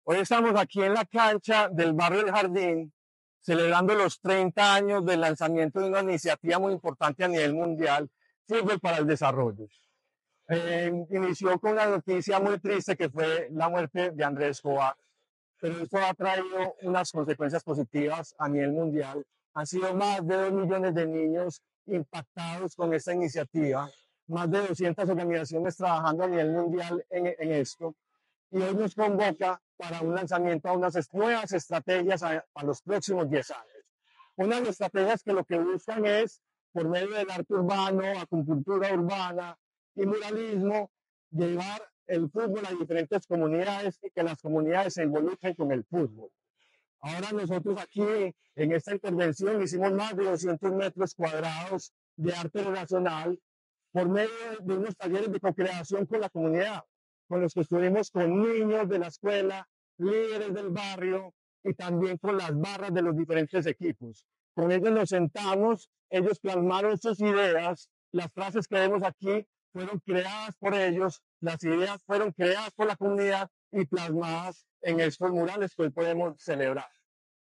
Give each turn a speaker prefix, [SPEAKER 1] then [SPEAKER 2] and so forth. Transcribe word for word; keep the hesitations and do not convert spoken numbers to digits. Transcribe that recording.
[SPEAKER 1] Hoy estamos aquí en la cancha del barrio El Jardín, celebrando los treinta años del lanzamiento de una iniciativa muy importante a nivel mundial, Fútbol para el Desarrollo. Eh, inició con una noticia muy triste que fue la muerte de Andrés Escobar, pero esto ha traído unas consecuencias positivas a nivel mundial. Han sido más de dos millones de niños impactados con esta iniciativa, más de doscientas organizaciones trabajando a nivel mundial en, en esto, y hoy nos convoca para un lanzamiento a unas nuevas estrategias a, a los próximos diez años. Unas estrategias que lo que buscan es, por medio del arte urbano, acupuntura urbana y muralismo, llevar el fútbol a diferentes comunidades y que las comunidades se involucren con el fútbol. Ahora nosotros aquí en esta intervención hicimos más de doscientos metros cuadrados de arte relacional por medio de unos talleres de co-creación con la comunidad, con los que estuvimos con niños de la escuela, líderes del barrio y también con las barras de los diferentes equipos. Con ellos nos sentamos, ellos plasmaron sus ideas, las frases que vemos aquí fueron creadas por ellos, las ideas fueron creadas por la comunidad y plasmadas en estos murales que hoy podemos celebrar.